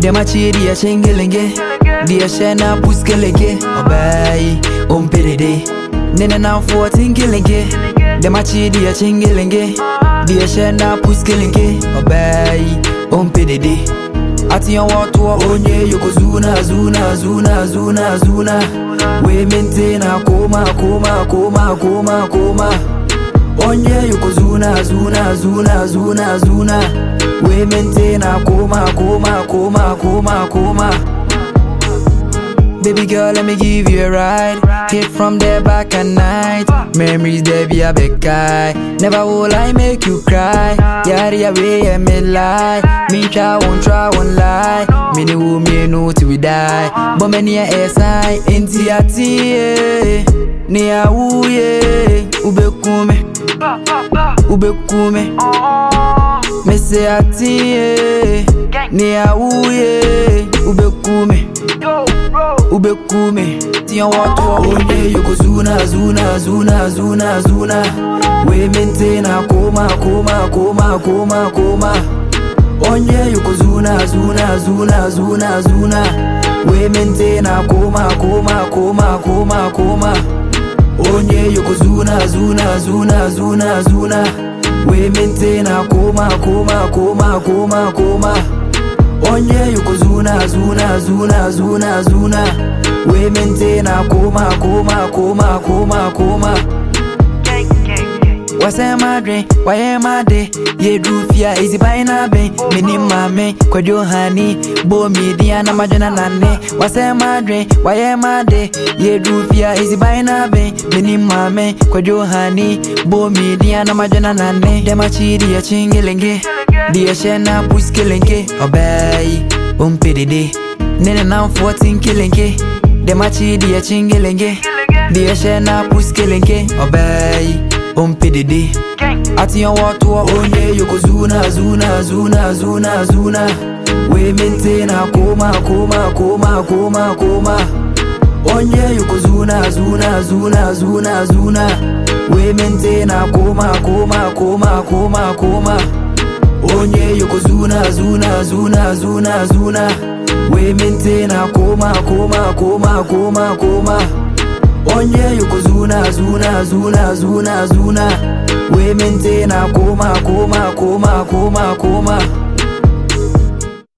Demachiri ya chengelenge, dia shena puskelenge. Obey, umpedede. Nene na 14 kilenge. Demachiri ya chengelenge, dia shena puskelenge. Obey, umpedede. Ati ya watu wa onye yoko zuna zuna zuna zuna zuna. We maintain a koma koma koma koma koma. Onye yoko zuna zuna zuna zuna zuna. We maintain a koma koma koma koma koma. Baby girl, let me give you a ride. Hit from the back at night. Memories they be a big guy. Never will I make you cry. Yari away and me lie. Me try won't lie. Me no till we die. But many a SI inti ati ni a uye ubekume ubekume. Me say ati ni a uye ubekume ubekume. Tiya watu wa onye yoko zuna zuna zuna zuna zuna. We maintain a koma koma koma koma koma. Onye yoko zuna zuna zuna zuna zuna. We maintain a koma koma koma koma koma. Onye yoko zuna zuna zuna zuna zuna. We maintain a koma koma koma koma koma. Onye yuko zuna zuna zuna zuna zuna. We maintain a koma koma koma koma koma. Wase madre, waye made. Ye drufia easy by na be. Mini mame, kwa johani. Bo media na majana nane. Wase madre, waye made. Ye drufia easy by na be. Mini mame, kwa johani. Bo media na majana nane. Demachiri ya chingelenge, dia shena puskelenge. Obey, umpedede. Nene na 14 kilenge. Demachiri ya chingelenge, dia shena puskelenge. Obey, umpedede. Ati ya watu wa onye yoko zuna zuna zuna zuna zuna. We maintain a koma koma koma koma koma. Onye yoko zuna zuna zuna zuna zuna. We maintain a koma koma koma koma koma. Onye yoko zuna zuna zuna zuna zuna. We maintain a koma koma koma koma koma. Onye yuko zuna zuna zuna zuna zuna. We maintain a koma koma koma koma koma.